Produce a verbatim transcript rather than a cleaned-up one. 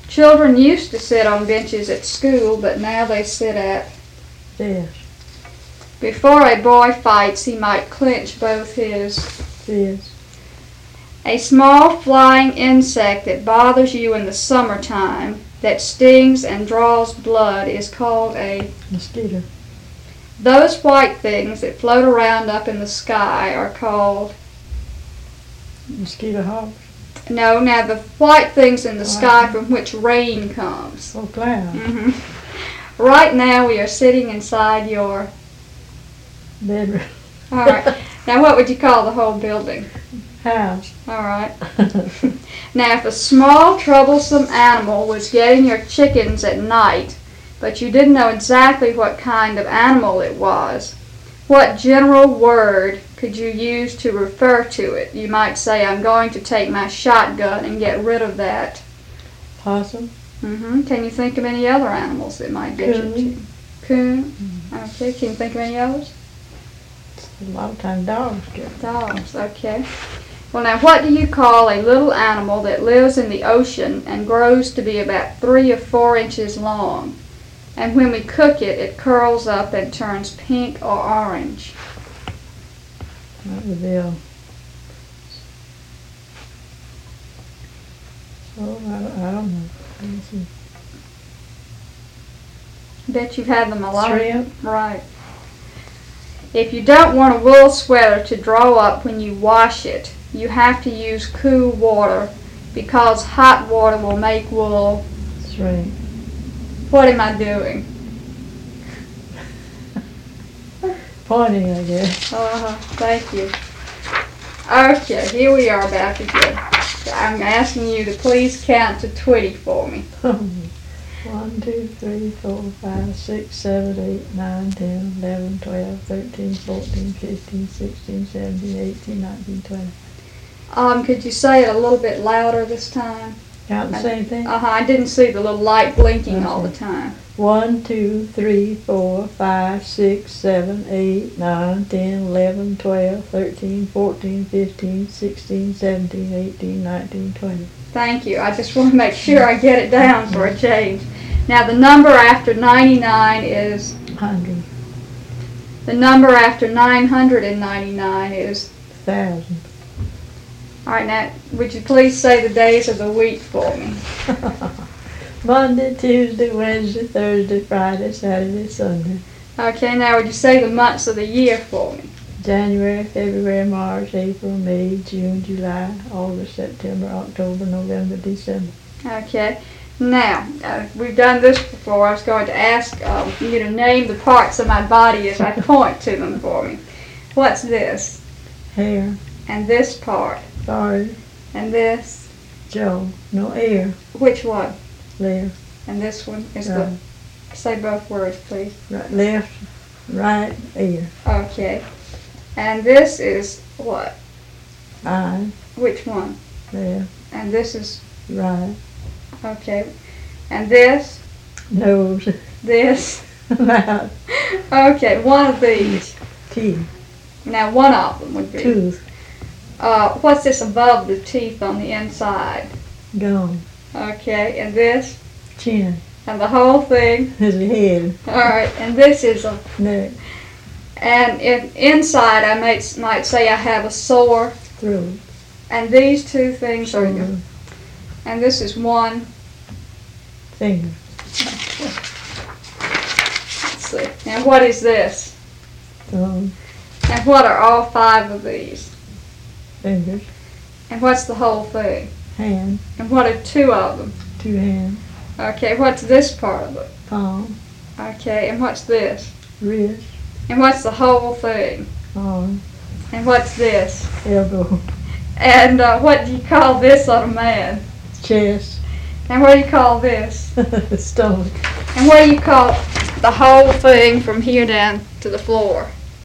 Children used to sit on benches at school, but now they sit at Desk. Before a boy fights, he might clench both his Fists. A small flying insect that bothers you in the summertime, that stings and draws blood, is called a Mosquito. Those white things that float around up in the sky are called Mosquito hawks. No, now the white things in the Cloud. sky from which rain comes. Oh, cloud. hmm Right now we are sitting inside your Bedroom. All right. Now what would you call the whole building? House. All right. Now if a small troublesome animal was getting your chickens at night, but you didn't know exactly what kind of animal it was, what general word could you use to refer to it? You might say, I'm going to take my shotgun and get rid of that. Possum. Mm-hmm. Can you think of any other animals that might get Coon. you? Coon. Mm-hmm. Okay. Can you think of any others? A lot of times dogs get. Dogs. Okay. Well, now what do you call a little animal that lives in the ocean and grows to be about three or four inches long? And when we cook it, it curls up and turns pink or orange. That would be a. Oh, I don't, I don't know. Let me see. Bet you've had them a lot. Shrimp. Right. If you don't want a wool sweater to draw up when you wash it, you have to use cool water because hot water will make wool. Shrink. What am I doing? Pointing, I guess. Uh-huh. Thank you. Okay, here we are back again. I'm asking you to please count to twenty for me. One, two, three, four, five, six, seven, eight, nine, ten, eleven, twelve, thirteen, fourteen, fifteen, sixteen, seventeen, eighteen, nineteen, twenty. Um, could you say it a little bit louder this time? Count the same thing? Uh-huh, I didn't see the little light blinking all the Okay. time. One, two, three, four, five, six, seven, eight, nine, ten, eleven, twelve, thirteen, fourteen, fifteen, sixteen, seventeen, eighteen, nineteen, twenty. Thank you. I just want to make sure I get it down for a change. Now the number after ninety-nine is, Hundred. the number after nine hundred ninety-nine is, Thousand. all right, now would you please say the days of the week for me? Monday, Tuesday, Wednesday, Thursday, Friday, Saturday, Sunday. Okay, now would you say the months of the year for me? January, February, March, April, May, June, July, August, September, October, November, December. Okay. Now, uh, we've done this before. I was going to ask um, you to name the parts of my body as I point to them for me. What's this? Hair, And this part? forehead, And this? jaw, no air, Which one? left, And this one is right, the... Say both words, please. right, left, right, ear, Okay. And this is what? eye, Which one? left, And this is... right, Okay. And this? nose, This? mouth, Okay, one of these. teeth, Now, one of them would be... tooth, Uh, what's this above the teeth on the inside? gum, Okay, and this? chin, And the whole thing? his head, Alright, and this is a... neck, And in, inside I might, might say I have a sore. throat, And these two things are... shoulder, And this is one... finger, Let's see. Now what is this? thumb, And what are all five of these? fingers, And what's the whole thing? hand, And what are two of them? two hands, Okay, what's this part of it? palm, Okay, and what's this? wrist, And what's the whole thing? arm, And what's this? elbow, And uh, what do you call this on a man? chest, And what do you call this? stomach, And what do you call the whole thing from here down to the floor?